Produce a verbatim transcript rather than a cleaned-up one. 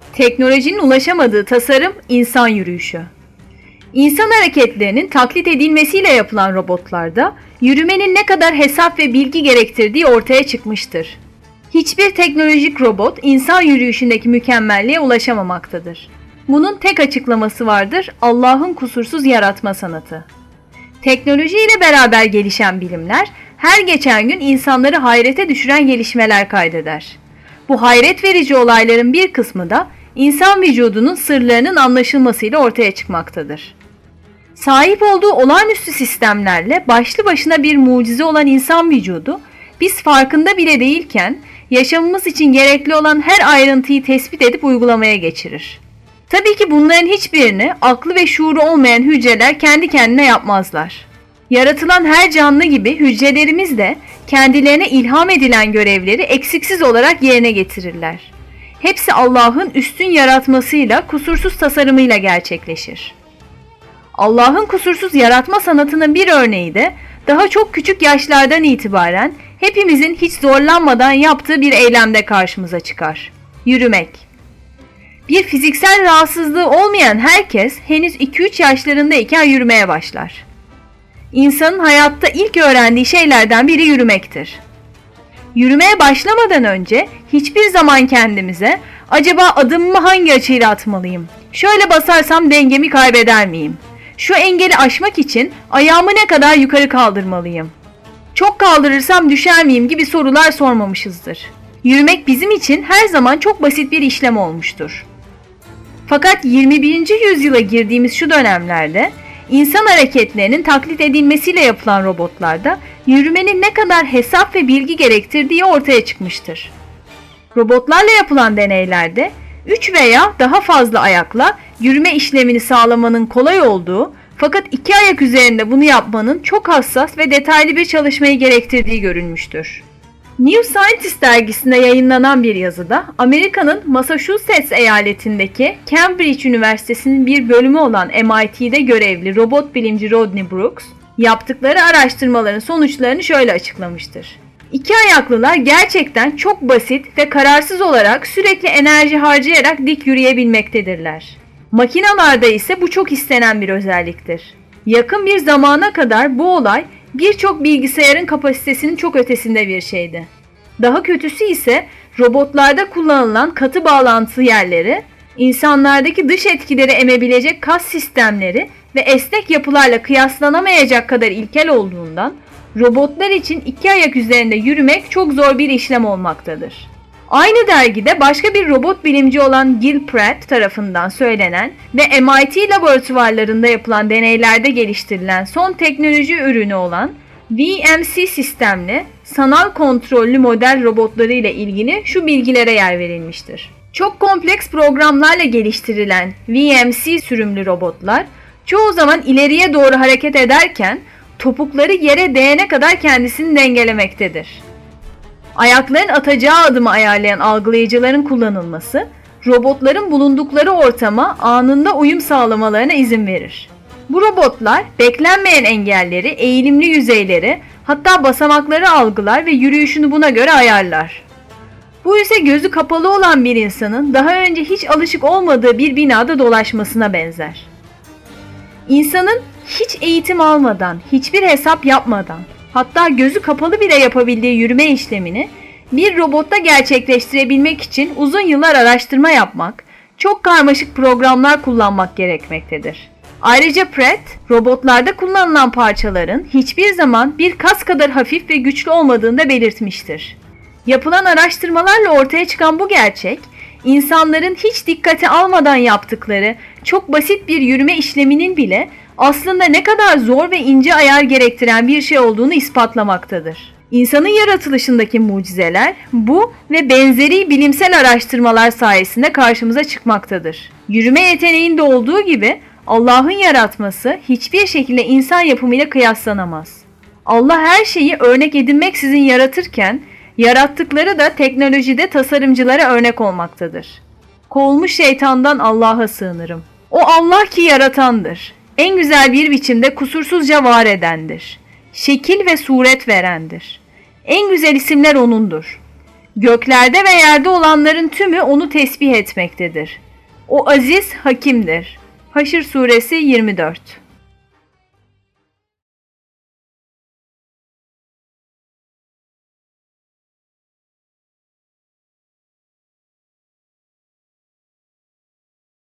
Teknolojinin ulaşamadığı tasarım, insan yürüyüşü. İnsan hareketlerinin taklit edilmesiyle yapılan robotlarda yürümenin ne kadar hesap ve bilgi gerektirdiği ortaya çıkmıştır. Hiçbir teknolojik robot insan yürüyüşündeki mükemmelliğe ulaşamamaktadır. Bunun tek açıklaması vardır: Allah'ın kusursuz yaratma sanatı. Teknoloji ile beraber gelişen bilimler her geçen gün insanları hayrete düşüren gelişmeler kaydeder. Bu hayret verici olayların bir kısmı da insan vücudunun sırlarının anlaşılmasıyla ortaya çıkmaktadır. Sahip olduğu olağanüstü sistemlerle başlı başına bir mucize olan insan vücudu, biz farkında bile değilken yaşamımız için gerekli olan her ayrıntıyı tespit edip uygulamaya geçirir. Tabii ki bunların hiçbirini aklı ve şuuru olmayan hücreler kendi kendine yapmazlar. Yaratılan her canlı gibi hücrelerimiz de kendilerine ilham edilen görevleri eksiksiz olarak yerine getirirler. Hepsi Allah'ın üstün yaratmasıyla, kusursuz tasarımıyla gerçekleşir. Allah'ın kusursuz yaratma sanatının bir örneği de daha çok küçük yaşlardan itibaren hepimizin hiç zorlanmadan yaptığı bir eylemde karşımıza çıkar: yürümek. Bir fiziksel rahatsızlığı olmayan herkes henüz iki üç yaşlarındayken yürümeye başlar. İnsanın hayatta ilk öğrendiği şeylerden biri yürümektir. Yürümeye başlamadan önce hiçbir zaman kendimize acaba adımımı hangi açıyla atmalıyım? Şöyle basarsam dengemi kaybeder miyim? Şu engeli aşmak için ayağımı ne kadar yukarı kaldırmalıyım? Çok kaldırırsam düşer miyim gibi sorular sormamışızdır. Yürümek bizim için her zaman çok basit bir işlem olmuştur. Fakat yirmi birinci yüzyıla girdiğimiz şu dönemlerde insan hareketlerinin taklit edilmesiyle yapılan robotlarda yürümenin ne kadar hesap ve bilgi gerektirdiği ortaya çıkmıştır. Robotlarla yapılan deneylerde üç veya daha fazla ayakla yürüme işlemini sağlamanın kolay olduğu, fakat iki ayak üzerinde bunu yapmanın çok hassas ve detaylı bir çalışmayı gerektirdiği görülmüştür. New Scientist dergisinde yayınlanan bir yazıda Amerika'nın Massachusetts eyaletindeki Cambridge Üniversitesi'nin bir bölümü olan M I T'de görevli robot bilimci Rodney Brooks, yaptıkları araştırmaların sonuçlarını şöyle açıklamıştır: İki ayaklılar gerçekten çok basit ve kararsız olarak sürekli enerji harcayarak dik yürüyebilmektedirler. Makinalarda ise bu çok istenen bir özelliktir. Yakın bir zamana kadar bu olay birçok bilgisayarın kapasitesinin çok ötesinde bir şeydi. Daha kötüsü ise robotlarda kullanılan katı bağlantı yerleri, insanlardaki dış etkileri emebilecek kas sistemleri ve esnek yapılarla kıyaslanamayacak kadar ilkel olduğundan robotlar için iki ayak üzerinde yürümek çok zor bir işlem olmaktadır. Aynı dergide başka bir robot bilimci olan Gil Pratt tarafından söylenen ve M I T laboratuvarlarında yapılan deneylerde geliştirilen son teknoloji ürünü olan V M C sistemli sanal kontrollü model robotları ile ilgili şu bilgilere yer verilmiştir. Çok kompleks programlarla geliştirilen V M C sürümlü robotlar çoğu zaman ileriye doğru hareket ederken topukları yere değene kadar kendisini dengelemektedir. Ayakların atacağı adımı ayarlayan algılayıcıların kullanılması, robotların bulundukları ortama anında uyum sağlamalarına izin verir. Bu robotlar beklenmeyen engelleri, eğilimli yüzeyleri, hatta basamakları algılar ve yürüyüşünü buna göre ayarlar. Bu ise gözü kapalı olan bir insanın daha önce hiç alışık olmadığı bir binada dolaşmasına benzer. İnsanın hiç eğitim almadan, hiçbir hesap yapmadan, hatta gözü kapalı bile yapabildiği yürüme işlemini bir robotta gerçekleştirebilmek için uzun yıllar araştırma yapmak, çok karmaşık programlar kullanmak gerekmektedir. Ayrıca Pratt, robotlarda kullanılan parçaların hiçbir zaman bir kas kadar hafif ve güçlü olmadığını da belirtmiştir. Yapılan araştırmalarla ortaya çıkan bu gerçek, insanların hiç dikkate almadan yaptıkları çok basit bir yürüme işleminin bile aslında ne kadar zor ve ince ayar gerektiren bir şey olduğunu ispatlamaktadır. İnsanın yaratılışındaki mucizeler bu ve benzeri bilimsel araştırmalar sayesinde karşımıza çıkmaktadır. Yürüme yeteneğinde olduğu gibi Allah'ın yaratması hiçbir şekilde insan yapımıyla kıyaslanamaz. Allah her şeyi örnek edinmeksizin yaratırken, yarattıkları da teknolojide tasarımcılara örnek olmaktadır. Kovulmuş şeytandan Allah'a sığınırım. O Allah ki yaratandır. En güzel bir biçimde kusursuzca var edendir. Şekil ve suret verendir. En güzel isimler O'nundur. Göklerde ve yerde olanların tümü onu tesbih etmektedir. O aziz, hakimdir. Haşr suresi yirmi dört.